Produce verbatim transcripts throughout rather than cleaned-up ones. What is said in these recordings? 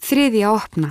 Þriðja opna.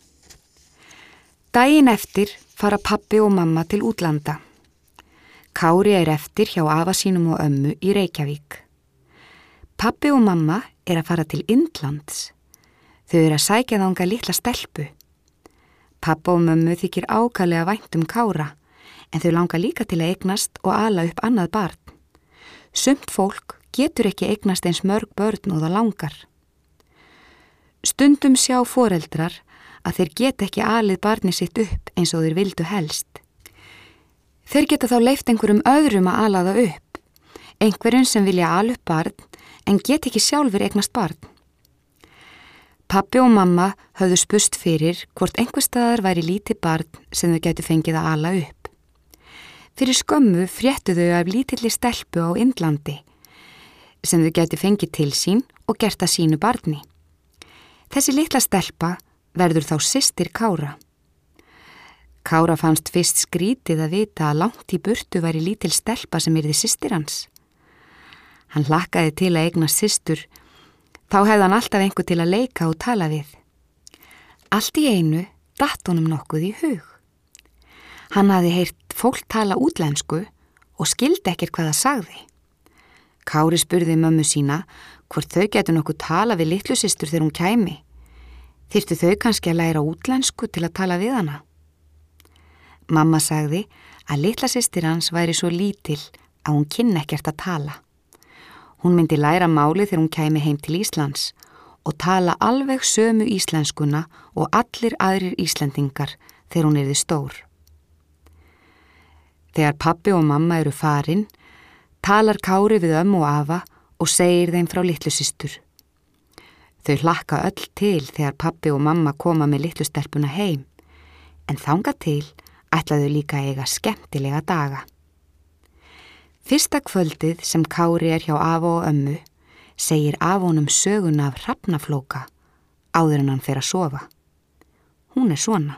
Daginn eftir fara pabbi og mamma til útlanda. Kári er eftir hjá afa sínum og ömmu í Reykjavík. Pabbi og mamma er að fara til Indlands. Þau eru að sækja þanga litla stelpu. Pabba og mömmu þykir ákaflega vænt um Kára, en þau langar líka til að eignast og ala upp annað barn. Sumt fólk getur ekki eignast eins mörg börn og það langar. Stundum sjá foreldrar að þeir geta ekki alið barni sitt upp eins og þeir vildu helst. Þeir geta þá leyft einhverjum öðrum að ala það upp, einhverjum sem vilja ala upp barn en get ekki sjálfur eignast barn. Pabbi og mamma höfðu spurst fyrir hvort einhver staðar væri lítið barn sem þau gætu fengið að ala upp. Fyrir skömmu fréttu þau af lítilli stelpu á Indlandi sem þau gætu fengið til sín og gert að sínu barni. Þessi litla stelpa verður þá systir Kára. Kára fannst fyrst skrítið að vita að langt í burtu væri lítil stelpa sem yrði systir hans. Hann hlakkaði til að eignast systur, þá hefði hann alltaf einhver til að leika og tala við. Allt í einu datt honum nokkuð í hug. Hann hafði heyrt fólk tala útlensku og skildi ekkert hvað það sagði. Kári spurði mömmu sína hvort þau getur nokkuð tala við litlu systur þegar hún kæmi. Þyrftu þau kannski að læra útlensku til að tala við hana? Mamma sagði að litla systir hans væri svo lítil að hún kynni ekkert að tala. Hún myndi læra máli þegar hún kæmi heim til Íslands og tala alveg sömu íslenskuna og allir aðrir Íslendingar þegar hún yrði stór. Þegar pabbi og mamma eru farin, talar Kári við ömmu og afa og segir þeim frá litlu systur. Þau hlakka öll til þegar pabbi og mamma koma með litlu stelpuna heim, en þangað til ætlaðu líka að eiga skemmtilega daga. Fyrsta kvöldið sem Kári er hjá afa og ömmu segir afonum söguna af hrafnaflóka áður en hann fer að sofa. Hún er svona.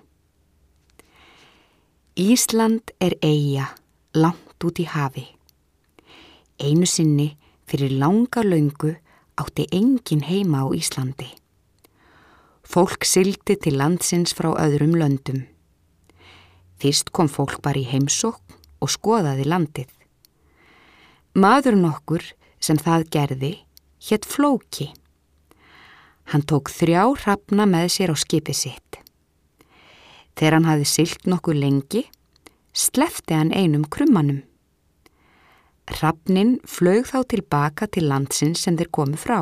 Ísland er eyja langt út í hafi. Einu sinni fyrir langa löngu átti engin heima á Íslandi. Fólk sigldi til landsins frá öðrum löndum. Fyrst kom fólk bara í heimsókn og skoðaði landið. Maður nokkur sem það gerði hét Flóki. Hann tók þrjá hrafna með sér á skipið sitt. Þegar hann hafði siglt nokkuð lengi, sleppti hann einum krummanum. Hrafninn flaug þá tilbaka til landsins sem þeir komu frá.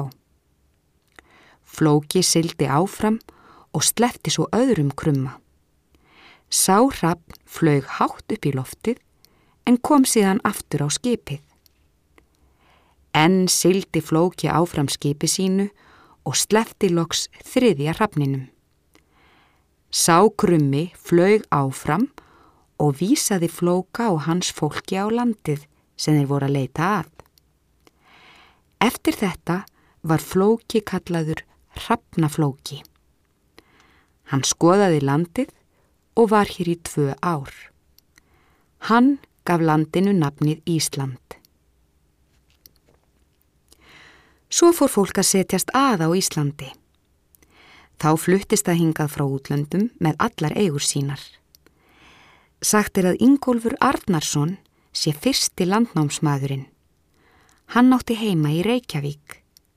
Flóki sigldi áfram og sleppti svo öðrum krumma. Sá hrafn flaug hátt upp í loftið en kom síðan aftur á skipið. Enn sigldi Flóki áfram skipi sínu og sleppti loks þriðja hrafninum. Sá krummi flaug áfram og vísaði Flóka og hans fólki á landið sem þeir voru að leita að. Eftir þetta var Flóki kallaður Hrafnaflóki. Hann skoðaði landið og var hér í tvö ár. Hann gaf landinu nafnið Ísland. Svo fór fólk að setjast að á Íslandi. Þá fluttist það hingað frá útlöndum með allar eigur sínar. Sagt er að Ingólfur Arnarsson sé fyrsti landnámsmaðurinn. Hann átti heima í Reykjavík.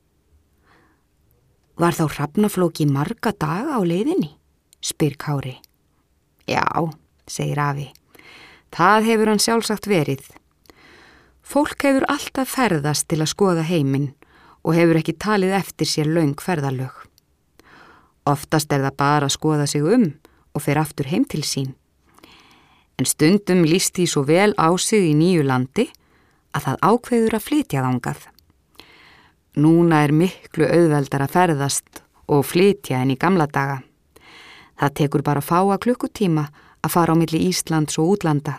Var þá Hrafnaflóki marga daga á leiðinni? Spyr Kári. Já, segir afi. Það hefur hann sjálfsagt verið. Fólk hefur alltaf ferðast til að skoða heiminn og hefur ekki talið eftir sér löng ferðalög. Oftast er það bara að skoða sig um og fer aftur heim til sín. En stundum líst því svo vel á sig í nýju landi að það ákveður að flytja þangað. Núna er miklu auðveldar að ferðast og flytja en í gamla daga. Það tekur bara fáa klukkutíma að fara á milli Íslands og útlanda.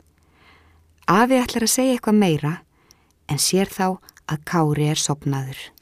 Afi ætlar að segja eitthvað meira en sér þá að Kári er sofnaður.